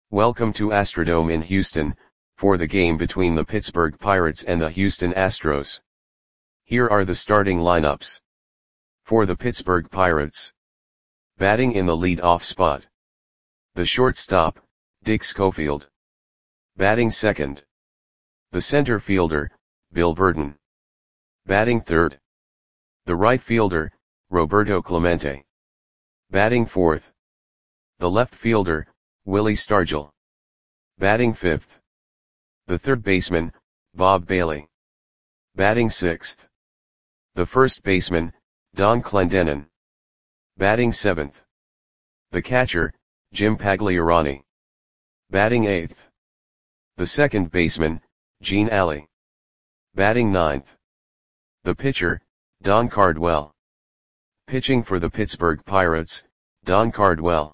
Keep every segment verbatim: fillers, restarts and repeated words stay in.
Welcome to Astrodome in Houston, for the game between the Pittsburgh Pirates and the Houston Astros. Here are the starting lineups. For the Pittsburgh Pirates. Batting in the lead-off spot. The shortstop, Dick Schofield. Batting second. The center fielder, Bill Virdon. Batting third. The right fielder, Roberto Clemente. Batting fourth. The left fielder, Willie Stargell. Batting fifth. The third baseman, Bob Bailey. Batting sixth. The first baseman, Don Clendenon. Batting seventh. The catcher, Jim Pagliarani. Batting eighth. The second baseman, Gene Alley. Batting ninth. The pitcher, Don Cardwell. Pitching for the Pittsburgh Pirates, Don Cardwell.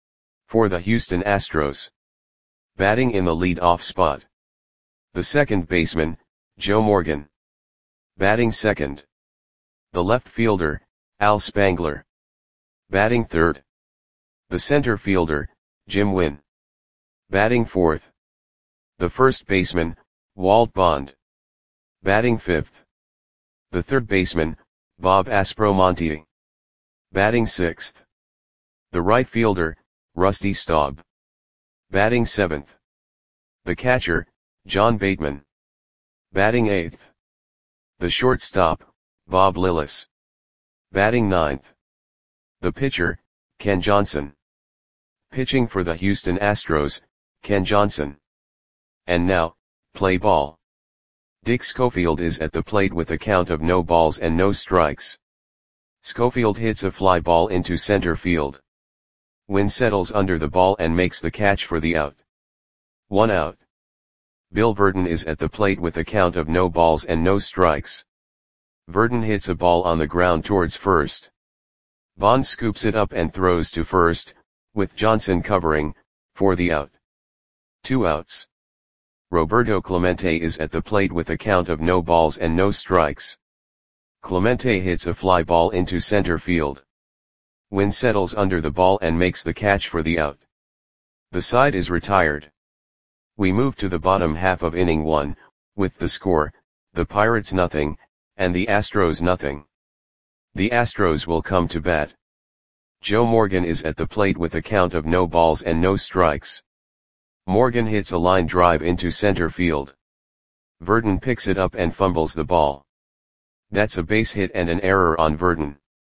For the Houston Astros. Batting in the lead-off spot. The second baseman, Joe Morgan. Batting second. The left fielder, Al Spangler. Batting third. The center fielder, Jim Wynn. Batting fourth. The first baseman, Walt Bond. Batting fifth. The third baseman, Bob Aspromonte. Batting sixth. The right fielder, Rusty Staub. Batting seventh. The catcher, John Bateman. Batting eighth. The shortstop, Bob Lillis. Batting ninth. The pitcher, Ken Johnson. Pitching for the Houston Astros, Ken Johnson. And now, play ball. Dick Schofield is at the plate with a count of no balls and no strikes. Schofield hits a fly ball into center field. Wynn settles under the ball and makes the catch for the out. One out. Bill Virdon is at the plate with a count of no balls and no strikes. Virdon hits a ball on the ground towards first. Bond scoops it up and throws to first, with Johnson covering, for the out. Two outs. Roberto Clemente is at the plate with a count of no balls and no strikes. Clemente hits a fly ball into center field. Wynn settles under the ball and makes the catch for the out. The side is retired. We move to the bottom half of inning one, with the score, the Pirates nothing, and the Astros nothing. The Astros will come to bat. Joe Morgan is at the plate with a count of no balls and no strikes. Morgan hits a line drive into center field. Virdon picks it up and fumbles the ball. That's a base hit and an error on Virdon.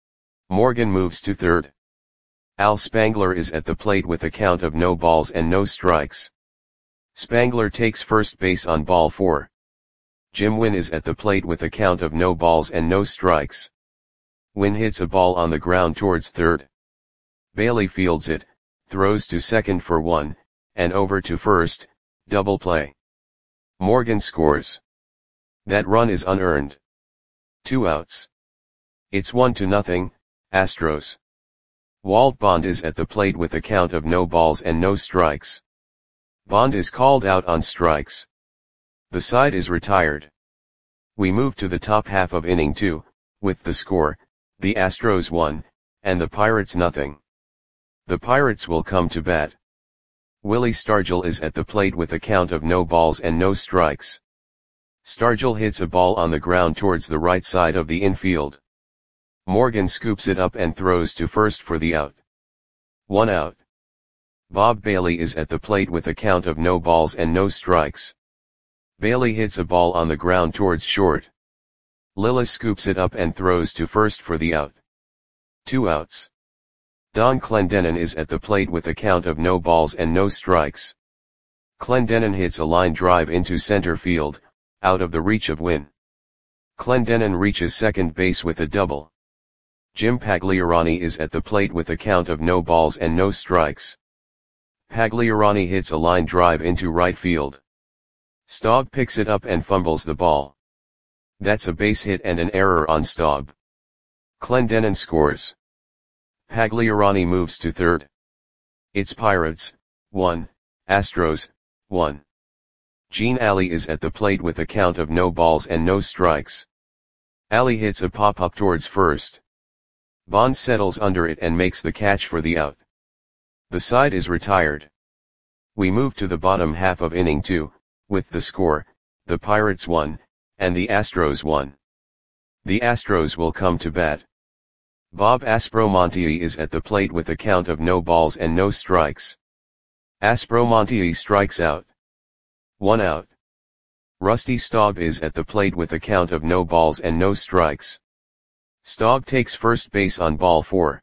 Morgan moves to third. Al Spangler is at the plate with a count of no balls and no strikes. Spangler takes first base on ball four. Jim Wynn is at the plate with a count of no balls and no strikes. Wynn hits a ball on the ground towards third. Bailey fields it, throws to second for one, and over to first, double play. Morgan scores. That run is unearned. Two outs. It's one to nothing, Astros. Walt Bond is at the plate with a count of no balls and no strikes. Bond is called out on strikes. The side is retired. We move to the top half of inning two, with the score, the Astros one, and the Pirates nothing. The Pirates will come to bat. Willie Stargell is at the plate with a count of no balls and no strikes. Stargell hits a ball on the ground towards the right side of the infield. Morgan scoops it up and throws to first for the out. One out. Bob Bailey is at the plate with a count of no balls and no strikes. Bailey hits a ball on the ground towards short. Lillis scoops it up and throws to first for the out. Two outs. Don Clendenon is at the plate with a count of no balls and no strikes. Clendenon hits a line drive into center field, out of the reach of Wynn. Clendenon reaches second base with a double. Jim Pagliarani is at the plate with a count of no balls and no strikes. Pagliarani hits a line drive into right field. Staub picks it up and fumbles the ball. That's a base hit and an error on Staub. Clendenon scores. Pagliarani moves to third. It's Pirates, one, Astros, one. Gene Alley is at the plate with a count of no balls and no strikes. Alley hits a pop-up towards first. Bond settles under it and makes the catch for the out. The side is retired. We move to the bottom half of inning two, with the score, the Pirates won, and the Astros won. The Astros will come to bat. Bob Aspromonte is at the plate with a count of no balls and no strikes. Aspromonte strikes out. One out. Rusty Staub is at the plate with a count of no balls and no strikes. Staub takes first base on ball four.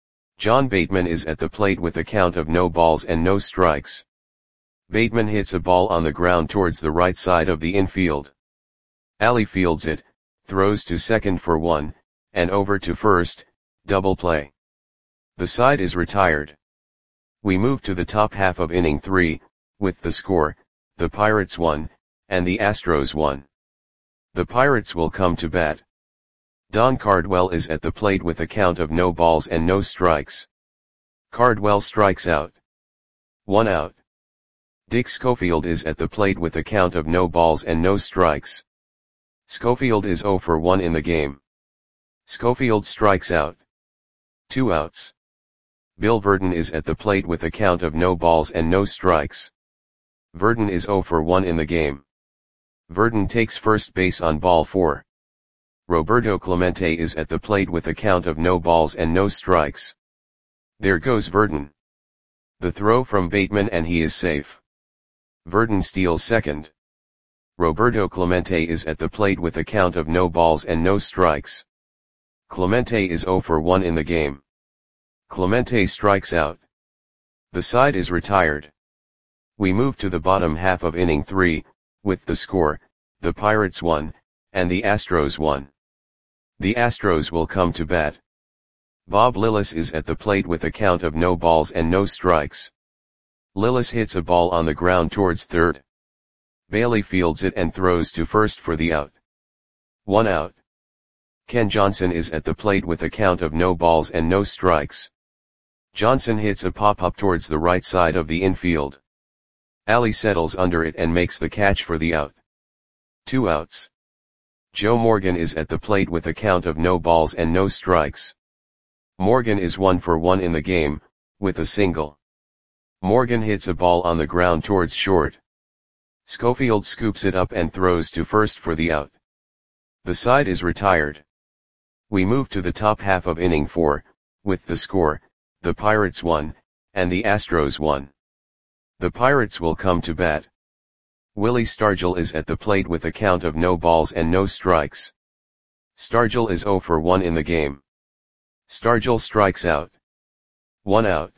John Bateman is at the plate with a count of no balls and no strikes. Bateman hits a ball on the ground towards the right side of the infield. Alley fields it, throws to second for one, and over to first, double play. The side is retired. We move to the top half of inning three, with the score, the Pirates won, and the Astros won. The Pirates will come to bat. Don Cardwell is at the plate with a count of no balls and no strikes. Cardwell strikes out. One out. Dick Schofield is at the plate with a count of no balls and no strikes. Schofield is zero for one in the game. Schofield strikes out. Two outs. Bill Verdon is at the plate with a count of no balls and no strikes. Verdon is zero for one in the game. Verdon takes first base on ball four. Roberto Clemente is at the plate with a count of no balls and no strikes. There goes Verdon. The throw from Bateman and he is safe. Verdon steals second. Roberto Clemente is at the plate with a count of no balls and no strikes. Clemente is zero for one in the game. Clemente strikes out. The side is retired. We move to the bottom half of inning three, with the score, the Pirates won, and the Astros won. The Astros will come to bat. Bob Lillis is at the plate with a count of no balls and no strikes. Lillis hits a ball on the ground towards third. Bailey fields it and throws to first for the out. One out. Ken Johnson is at the plate with a count of no balls and no strikes. Johnson hits a pop-up towards the right side of the infield. Alley settles under it and makes the catch for the out. Two outs. Joe Morgan is at the plate with a count of no balls and no strikes. Morgan is one for one in the game, with a single. Morgan hits a ball on the ground towards short. Schofield scoops it up and throws to first for the out. The side is retired. We move to the top half of inning four, with the score, the Pirates won, and the Astros won. The Pirates will come to bat. Willie Stargell is at the plate with a count of no balls and no strikes. Stargell is zero for one in the game. Stargell strikes out. One out.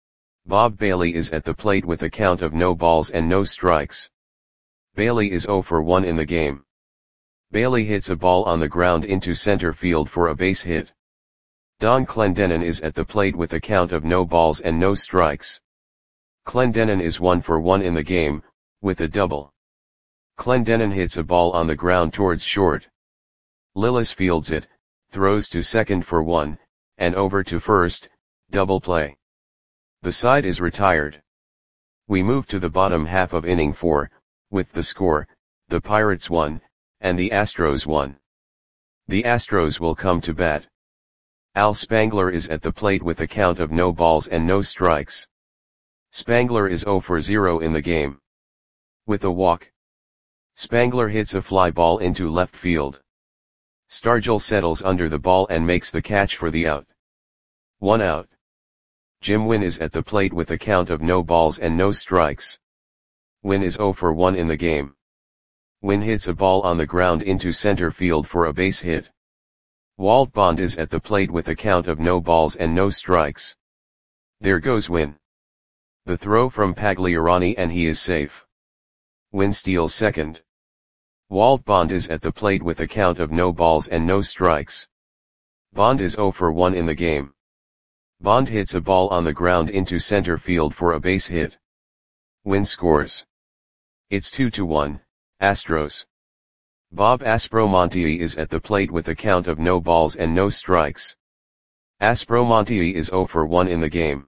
Bob Bailey is at the plate with a count of no balls and no strikes. Bailey is zero for one in the game. Bailey hits a ball on the ground into center field for a base hit. Don Clendenon is at the plate with a count of no balls and no strikes. Clendenon is one for one in the game, with a double. Clendenon hits a ball on the ground towards short. Lillis fields it, throws to second for one, and over to first, double play. The side is retired. We move to the bottom half of inning four, with the score, the Pirates won, and the Astros won. The Astros will come to bat. Al Spangler is at the plate with a count of no balls and no strikes. Spangler is zero for zero in the game. With a walk. Spangler hits a fly ball into left field. Stargell settles under the ball and makes the catch for the out. One out. Jim Wynn is at the plate with a count of no balls and no strikes. Wynn is zero for one in the game. Wynn hits a ball on the ground into center field for a base hit. Walt Bond is at the plate with a count of no balls and no strikes. There goes Wynn. The throw from Pagliarani and he is safe. Wynn steals second. Walt Bond is at the plate with a count of no balls and no strikes. Bond is zero for one in the game. Bond hits a ball on the ground into center field for a base hit. Wynn scores. It's two to one, Astros. Bob Aspromonte is at the plate with a count of no balls and no strikes. Aspromonte is zero for one in the game.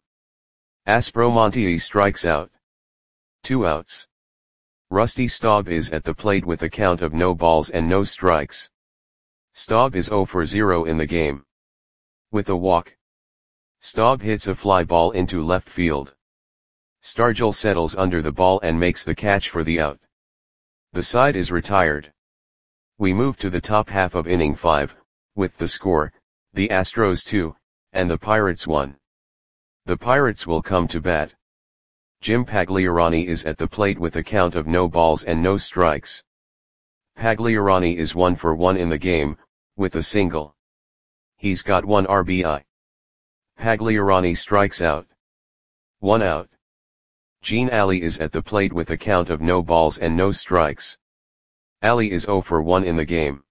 Aspromonte strikes out. Two outs. Rusty Staub is at the plate with a count of no balls and no strikes. Staub is zero for zero in the game. With a walk. Staub hits a fly ball into left field. Stargell settles under the ball and makes the catch for the out. The side is retired. We move to the top half of inning five, with the score, the Astros two, and the Pirates one. The Pirates will come to bat. Jim Pagliarani is at the plate with a count of no balls and no strikes. Pagliarani is one for one in the game, with a single. He's got one R B I. Pagliarani strikes out. One out. Gene Ali is at the plate with a count of no balls and no strikes. Ali is zero for one in the game.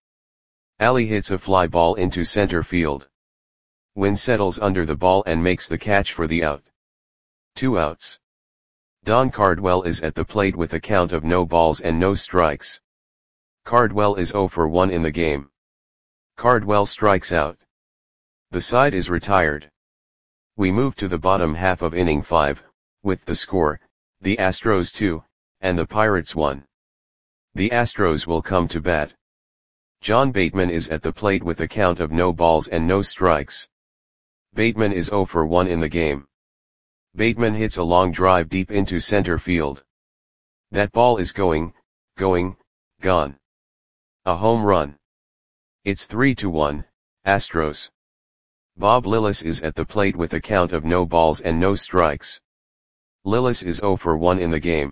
Ali hits a fly ball into center field. Wynn settles under the ball and makes the catch for the out. Two outs. Don Cardwell is at the plate with a count of no balls and no strikes. Cardwell is zero for one in the game. Cardwell strikes out. The side is retired. We move to the bottom half of inning five, with the score, the Astros two, and the Pirates one. The Astros will come to bat. John Bateman is at the plate with a count of no balls and no strikes. Bateman is zero for one in the game. Bateman hits a long drive deep into center field. That ball is going, going, gone. A home run. It's three to one, Astros. Bob Lillis is at the plate with a count of no balls and no strikes. Lillis is zero for one in the game.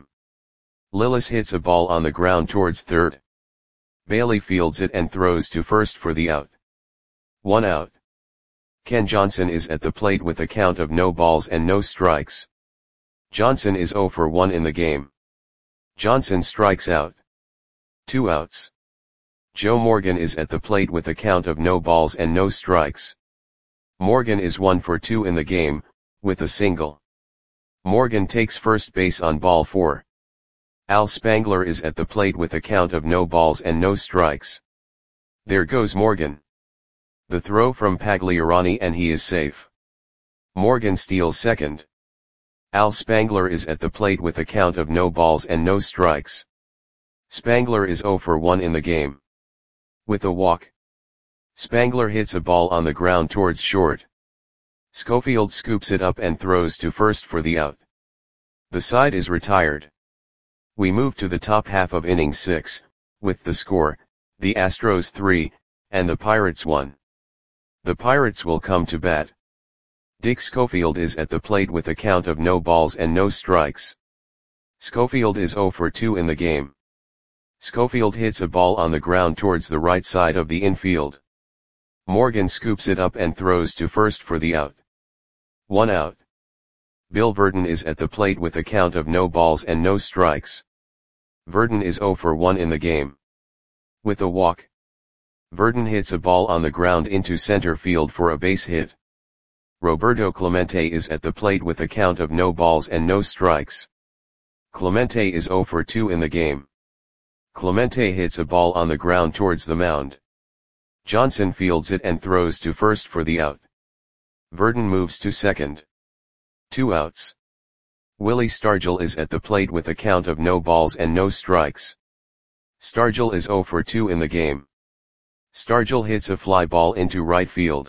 Lillis hits a ball on the ground towards third. Bailey fields it and throws to first for the out. One out. Ken Johnson is at the plate with a count of no balls and no strikes. Johnson is zero for one in the game. Johnson strikes out. Two outs. Joe Morgan is at the plate with a count of no balls and no strikes. Morgan is one for two in the game, with a single. Morgan takes first base on ball four. Al Spangler is at the plate with a count of no balls and no strikes. There goes Morgan. The throw from Pagliarani and he is safe. Morgan steals second. Al Spangler is at the plate with a count of no balls and no strikes. Spangler is zero for one in the game. With a walk. Spangler hits a ball on the ground towards short. Schofield scoops it up and throws to first for the out. The side is retired. We move to the top half of inning six, with the score, the Astros three, and the Pirates one. The Pirates will come to bat. Dick Schofield is at the plate with a count of no balls and no strikes. Schofield is zero for two in the game. Schofield hits a ball on the ground towards the right side of the infield. Morgan scoops it up and throws to first for the out. One out. Bill Verdon is at the plate with a count of no balls and no strikes. Verdon is zero for one in the game. With a walk. Verdon hits a ball on the ground into center field for a base hit. Roberto Clemente is at the plate with a count of no balls and no strikes. Clemente is zero for two in the game. Clemente hits a ball on the ground towards the mound. Johnson fields it and throws to first for the out. Verdon moves to second. Two outs. Willie Stargell is at the plate with a count of no balls and no strikes. Stargell is zero for two in the game. Stargell hits a fly ball into right field.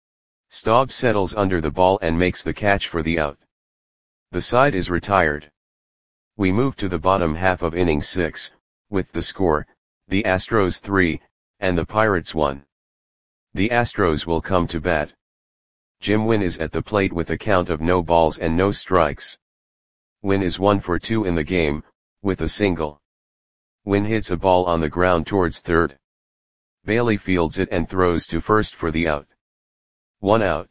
Staub settles under the ball and makes the catch for the out. The side is retired. We move to the bottom half of inning six, with the score, the Astros three, and the Pirates one. The Astros will come to bat. Jim Wynn is at the plate with a count of no balls and no strikes. Wynn is one for two in the game, with a single. Wynn hits a ball on the ground towards third. Bailey fields it and throws to first for the out. One out.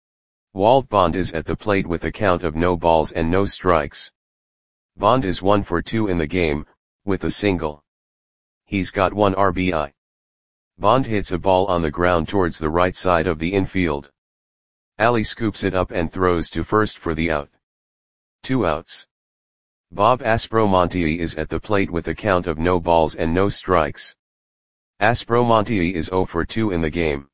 Walt Bond is at the plate with a count of no balls and no strikes. Bond is one for two in the game, with a single. He's got one R B I. Bond hits a ball on the ground towards the right side of the infield. Ali scoops it up and throws to first for the out. Two outs. Bob Aspromonte is at the plate with a count of no balls and no strikes. Aspromonte is zero for two in the game.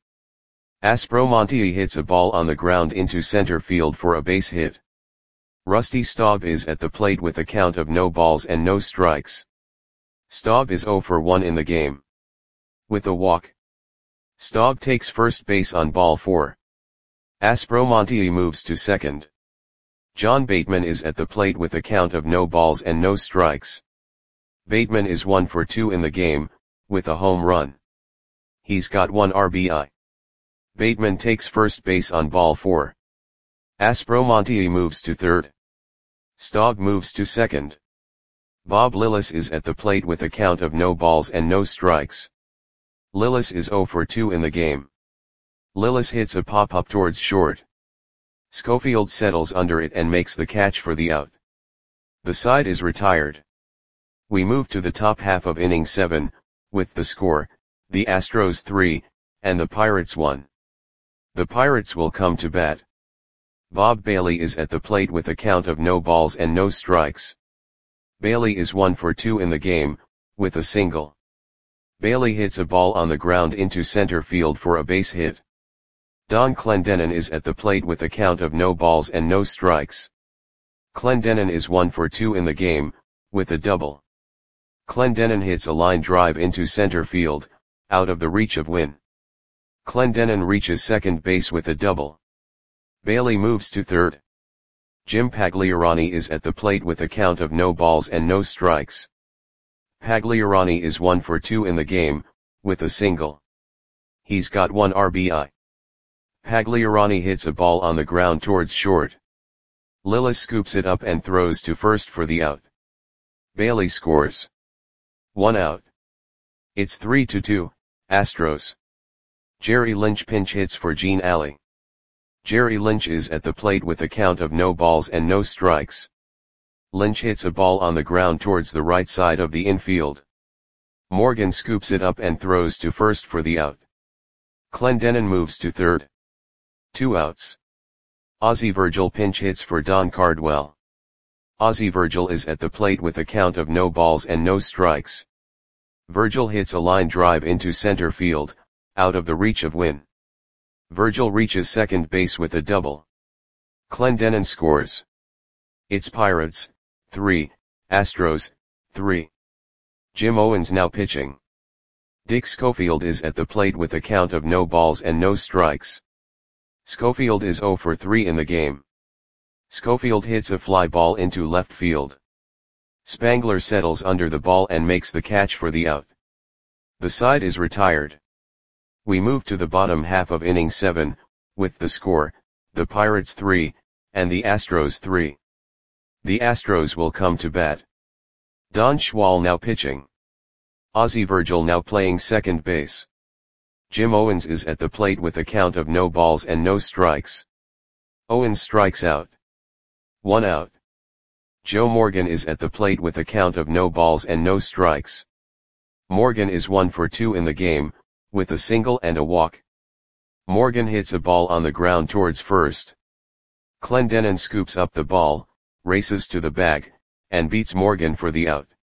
Aspromonte hits a ball on the ground into center field for a base hit. Rusty Staub is at the plate with a count of no balls and no strikes. Staub is zero for one in the game. With a walk. Staub takes first base on ball four. Aspromonte moves to second. John Bateman is at the plate with a count of no balls and no strikes. Bateman is one for two in the game, with a home run. He's got one R B I. Bateman takes first base on ball four. Aspromonte moves to third. Stogg moves to second. Bob Lillis is at the plate with a count of no balls and no strikes. Lillis is zero for two in the game. Lillis hits a pop-up towards short. Schofield settles under it and makes the catch for the out. The side is retired. We move to the top half of inning seven, with the score, the Astros three, and the Pirates one. The Pirates will come to bat. Bob Bailey is at the plate with a count of no balls and no strikes. Bailey is one for two in the game, with a single. Bailey hits a ball on the ground into center field for a base hit. Don Clendenon is at the plate with a count of no balls and no strikes. Clendenon is one for two in the game, with a double. Clendenon hits a line drive into center field, out of the reach of Winn. Clendenon reaches second base with a double. Bailey moves to third. Jim Pagliarani is at the plate with a count of no balls and no strikes. Pagliarani is one for two in the game, with a single. He's got one R B I. Pagliarani hits a ball on the ground towards short. Lillis scoops it up and throws to first for the out. Bailey scores. One out. It's three to two, Astros. Jerry Lynch pinch hits for Gene Alley. Jerry Lynch is at the plate with a count of no balls and no strikes. Lynch hits a ball on the ground towards the right side of the infield. Morgan scoops it up and throws to first for the out. Clendenon moves to third. Two outs. Ozzie Virgil pinch hits for Don Cardwell. Ozzie Virgil is at the plate with a count of no balls and no strikes. Virgil hits a line drive into center field, out of the reach of Winn. Virgil reaches second base with a double. Clendenon scores. It's Pirates, three, Astros, three. Jim Owens now pitching. Dick Schofield is at the plate with a count of no balls and no strikes. Schofield is zero for three in the game. Schofield hits a fly ball into left field. Spangler settles under the ball and makes the catch for the out. The side is retired. We move to the bottom half of inning seven, with the score, the Pirates three, and the Astros three. The Astros will come to bat. Don Schwal now pitching. Ozzie Virgil now playing second base. Jim Owens is at the plate with a count of no balls and no strikes. Owens strikes out. One out. Joe Morgan is at the plate with a count of no balls and no strikes. Morgan is one for two in the game, with a single and a walk. Morgan hits a ball on the ground towards first. Clendenon scoops up the ball, races to the bag, and beats Morgan for the out.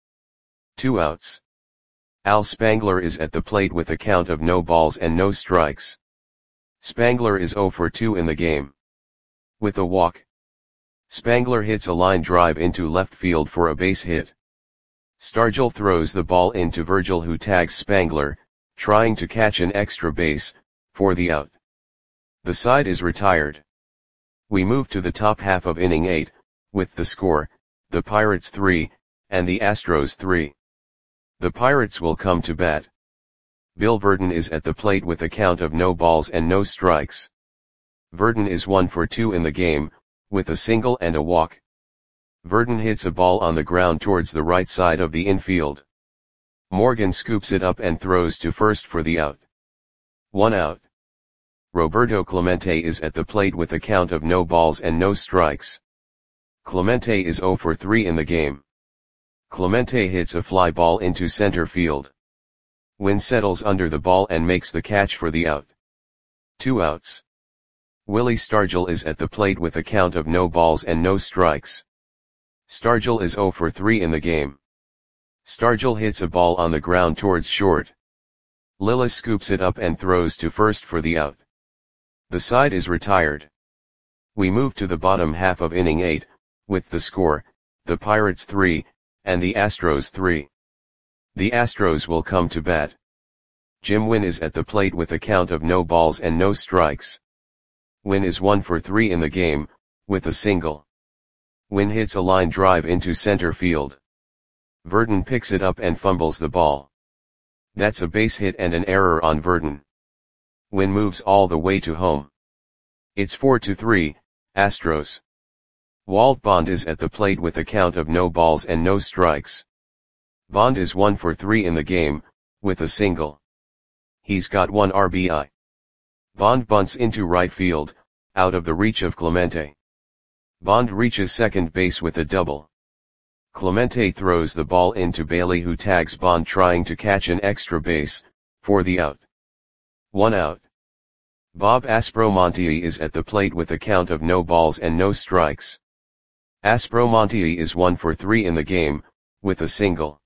Two outs. Al Spangler is at the plate with a count of no balls and no strikes. Spangler is zero for two in the game. With a walk. Spangler hits a line drive into left field for a base hit. Stargell throws the ball into Virgil, who tags Spangler, trying to catch an extra base, for the out. The side is retired. We move to the top half of inning eight, with the score, the Pirates three, and the Astros three. The Pirates will come to bat. Bill Verdon is at the plate with a count of no balls and no strikes. Verdon is one for two in the game, with a single and a walk. Verdon hits a ball on the ground towards the right side of the infield. Morgan scoops it up and throws to first for the out. One out. Roberto Clemente is at the plate with a count of no balls and no strikes. Clemente is zero for three in the game. Clemente hits a fly ball into center field. Winn settles under the ball and makes the catch for the out. Two outs. Willie Stargell is at the plate with a count of no balls and no strikes. Stargell is zero for three in the game. Stargell hits a ball on the ground towards short. Lillis scoops it up and throws to first for the out. The side is retired. We move to the bottom half of inning eight, with the score, the Pirates three, and the Astros three. The Astros will come to bat. Jim Winn is at the plate with a count of no balls and no strikes. Winn is one for three in the game, with a single. Wynn hits a line drive into center field. Verdon picks it up and fumbles the ball. That's a base hit and an error on Verdon. Wynn moves all the way to home. It's four to three, Astros. Walt Bond is at the plate with a count of no balls and no strikes. Bond is one for three in the game, with a single. He's got one R B I. Bond bunts into right field, out of the reach of Clemente. Bond reaches second base with a double. Clemente throws the ball into Bailey, who tags Bond trying to catch an extra base, for the out. One out. Bob Aspromonte is at the plate with a count of no balls and no strikes. Aspromonte is one for three in the game, with a single.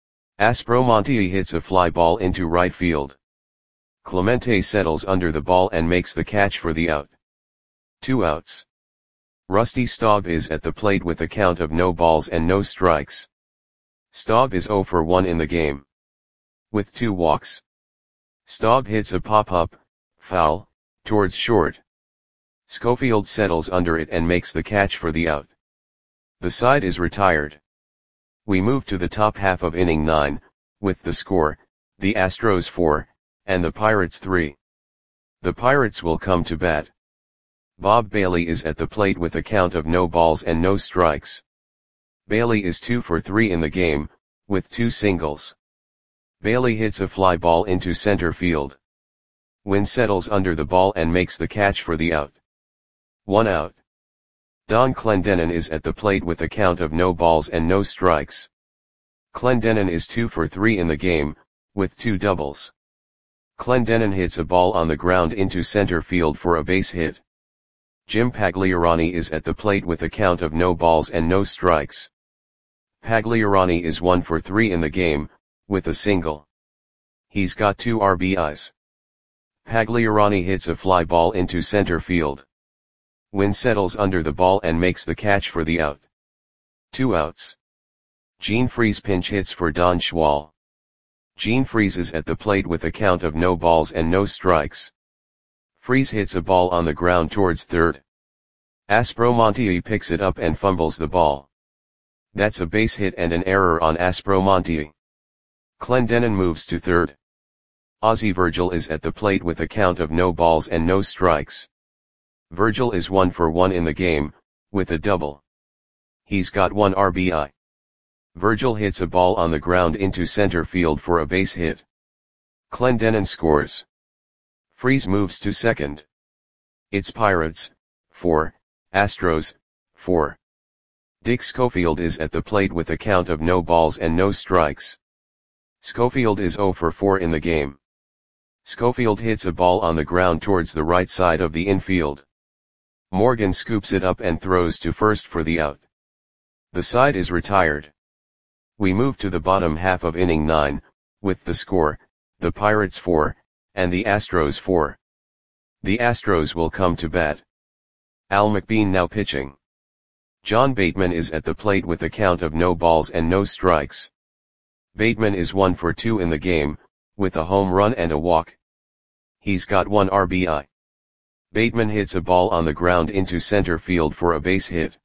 Aspromonte hits a fly ball into right field. Clemente settles under the ball and makes the catch for the out. Two outs. Rusty Staub is at the plate with a count of no balls and no strikes. Staub is zero for one in the game, with two walks. Staub hits a pop-up, foul, towards short. Schofield settles under it and makes the catch for the out. The side is retired. We move to the top half of inning nine, with the score, the Astros four, and the Pirates three. The Pirates will come to bat. Bob Bailey is at the plate with a count of no balls and no strikes. Bailey is two for three in the game, with two singles. Bailey hits a fly ball into center field. Wynn settles under the ball and makes the catch for the out. One out. Don Clendenon is at the plate with a count of no balls and no strikes. Clendenon is two for three in the game, with two doubles. Clendenon hits a ball on the ground into center field for a base hit. Jim Pagliarani is at the plate with a count of no balls and no strikes. Pagliarani is one for three in the game, with a single. He's got two R B Is. Pagliarani hits a fly ball into center field. Wynn settles under the ball and makes the catch for the out. Two outs. Gene Freese pinch hits for Don Schwal. Gene Freese is at the plate with a count of no balls and no strikes. Freese hits a ball on the ground towards third. Aspromonte picks it up and fumbles the ball. That's a base hit and an error on Aspromonte. Clendenon moves to third. Ozzie Virgil is at the plate with a count of no balls and no strikes. Virgil is one for one in the game, with a double. He's got one R B I. Virgil hits a ball on the ground into center field for a base hit. Clendenon scores. Freese moves to second. It's Pirates, four, Astros, four. Dick Schofield is at the plate with a count of no balls and no strikes. Schofield is zero for four in the game. Schofield hits a ball on the ground towards the right side of the infield. Morgan scoops it up and throws to first for the out. The side is retired. We move to the bottom half of inning nine, with the score, the Pirates four, and the Astros four. The Astros will come to bat. Al McBean now pitching. John Bateman is at the plate with a count of no balls and no strikes. Bateman is one for two in the game, with a home run and a walk. He's got one R B I. Bateman hits a ball on the ground into center field for a base hit.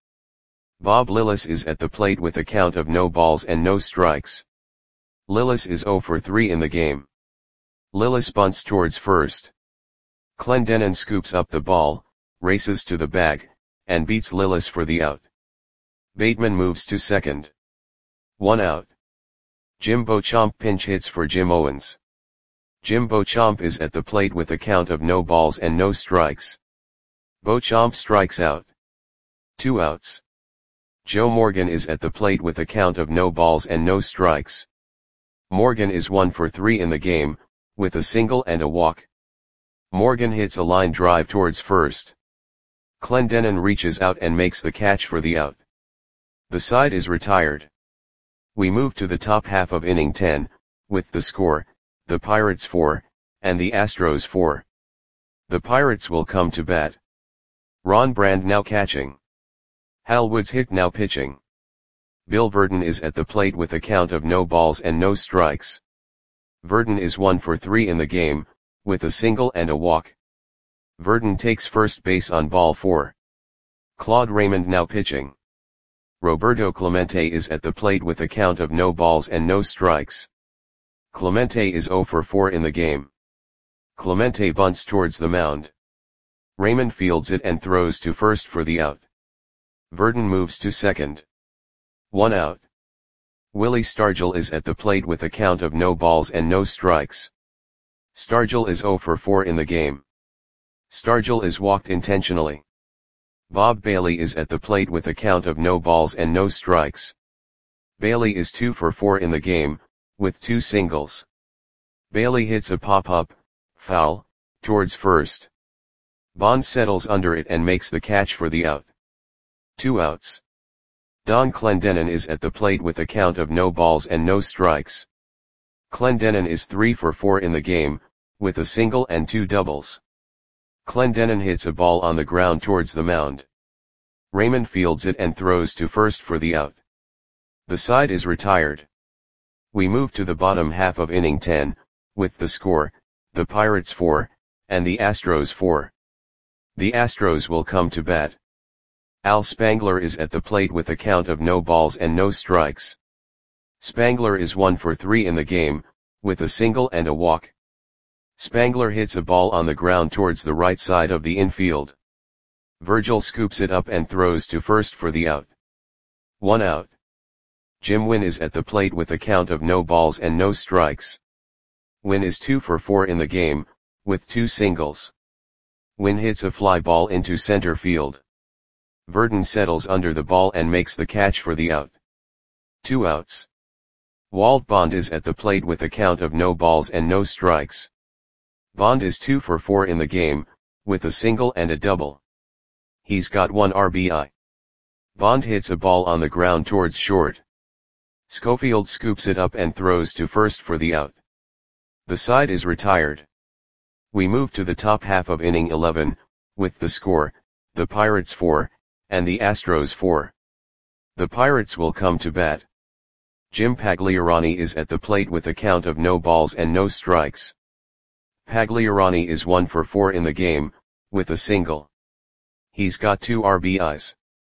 Bob Lillis is at the plate with a count of no balls and no strikes. Lillis is zero for three in the game. Lillis bunts towards first. Clendenon scoops up the ball, races to the bag, and beats Lillis for the out. Bateman moves to second. One out. Jim Beauchamp pinch hits for Jim Owens. Jim Beauchamp is at the plate with a count of no balls and no strikes. Beauchamp strikes out. Two outs. Joe Morgan is at the plate with a count of no balls and no strikes. Morgan is one for three in the game, with a single and a walk. Morgan hits a line drive towards first. Clendenon reaches out and makes the catch for the out. The side is retired. We move to the top half of inning ten, with the score, the Pirates four, and the Astros four. The Pirates will come to bat. Ron Brand now catching. Hal Woods Hick now pitching. Bill Verdon is at the plate with a count of no balls and no strikes. Verdon is one for three in the game, with a single and a walk. Verdon takes first base on ball four. Claude Raymond now pitching. Roberto Clemente is at the plate with a count of no balls and no strikes. Clemente is zero for four in the game. Clemente bunts towards the mound. Raymond fields it and throws to first for the out. Verdon moves to second. One out. Willie Stargell is at the plate with a count of no balls and no strikes. Stargell is zero for four in the game. Stargell is walked intentionally. Bob Bailey is at the plate with a count of no balls and no strikes. Bailey is two for four in the game, with two singles. Bailey hits a pop-up, foul, towards first. Bond settles under it and makes the catch for the out. Two outs. Don Clendenon is at the plate with a count of no balls and no strikes. Clendenon is three for four in the game, with a single and two doubles. Clendenon hits a ball on the ground towards the mound. Raymond fields it and throws to first for the out. The side is retired. We move to the bottom half of inning ten, with the score, the Pirates four, and the Astros four. The Astros will come to bat. Al Spangler is at the plate with a count of no balls and no strikes. Spangler is one for three in the game, with a single and a walk. Spangler hits a ball on the ground towards the right side of the infield. Virgil scoops it up and throws to first for the out. One out. Jim Wynn is at the plate with a count of no balls and no strikes. Wynn is two for four in the game, with two singles. Wynn hits a fly ball into center field. Verdon settles under the ball and makes the catch for the out. Two outs. Walt Bond is at the plate with a count of no balls and no strikes. Bond is two for four in the game, with a single and a double. He's got one R B I. Bond hits a ball on the ground towards short. Schofield scoops it up and throws to first for the out. The side is retired. We move to the top half of inning eleven, with the score, the Pirates four, and the Astros four. The Pirates will come to bat. Jim Pagliarani is at the plate with a count of no balls and no strikes. Pagliarani is one for four in the game, with a single. He's got two R B Is.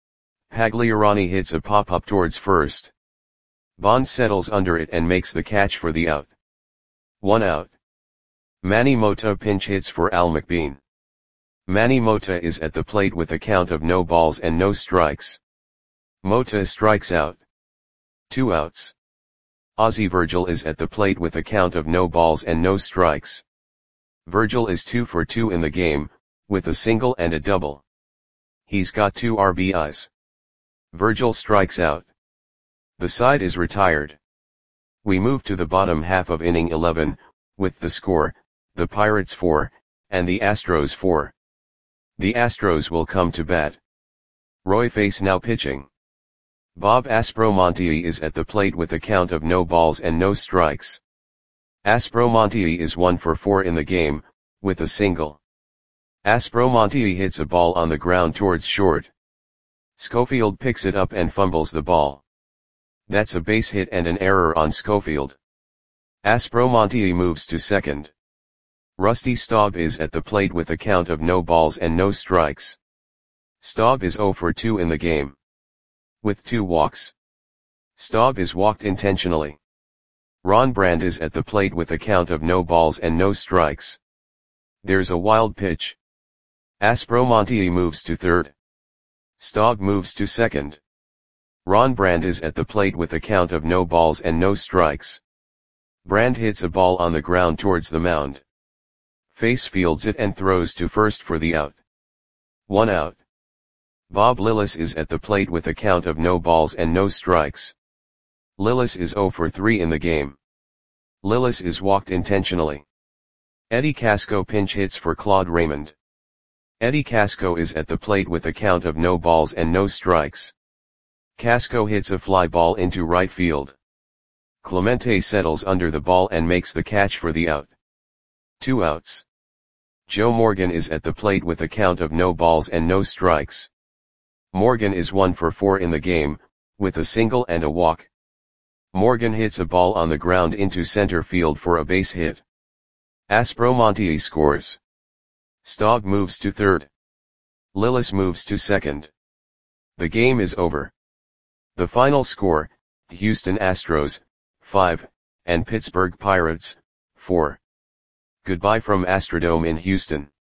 Pagliarani hits a pop-up towards first. Bond settles under it and makes the catch for the out. One out. Manny Mota pinch hits for Al McBean. Manny Mota is at the plate with a count of no balls and no strikes. Mota strikes out. Two outs. Ozzie Virgil is at the plate with a count of no balls and no strikes. Virgil is two for two in the game, with a single and a double. He's got two R B Is. Virgil strikes out. The side is retired. We move to the bottom half of inning eleven, with the score, the Pirates four, and the Astros four. The Astros will come to bat. Roy Face now pitching. Bob Aspromonte is at the plate with a count of no balls and no strikes. Aspromonte is one for four in the game, with a single. Aspromonte hits a ball on the ground towards short. Schofield picks it up and fumbles the ball. That's a base hit and an error on Schofield. Aspromonte moves to second. Rusty Staub is at the plate with a count of no balls and no strikes. Staub is zero for two in the game, with two walks. Staub is walked intentionally. Ron Brand is at the plate with a count of no balls and no strikes. There's a wild pitch. Aspromonte moves to third. Staub moves to second. Ron Brand is at the plate with a count of no balls and no strikes. Brand hits a ball on the ground towards the mound. Face fields it and throws to first for the out. One out. Bob Lillis is at the plate with a count of no balls and no strikes. Lillis is zero for three in the game. Lillis is walked intentionally. Eddie Casco pinch hits for Claude Raymond. Eddie Casco is at the plate with a count of no balls and no strikes. Casco hits a fly ball into right field. Clemente settles under the ball and makes the catch for the out. Two outs. Joe Morgan is at the plate with a count of no balls and no strikes. Morgan is one for four in the game, with a single and a walk. Morgan hits a ball on the ground into center field for a base hit. Aspromonte scores. Staub moves to third. Lillis moves to second. The game is over. The final score, Houston Astros, five, and Pittsburgh Pirates, four. Goodbye from Astrodome in Houston.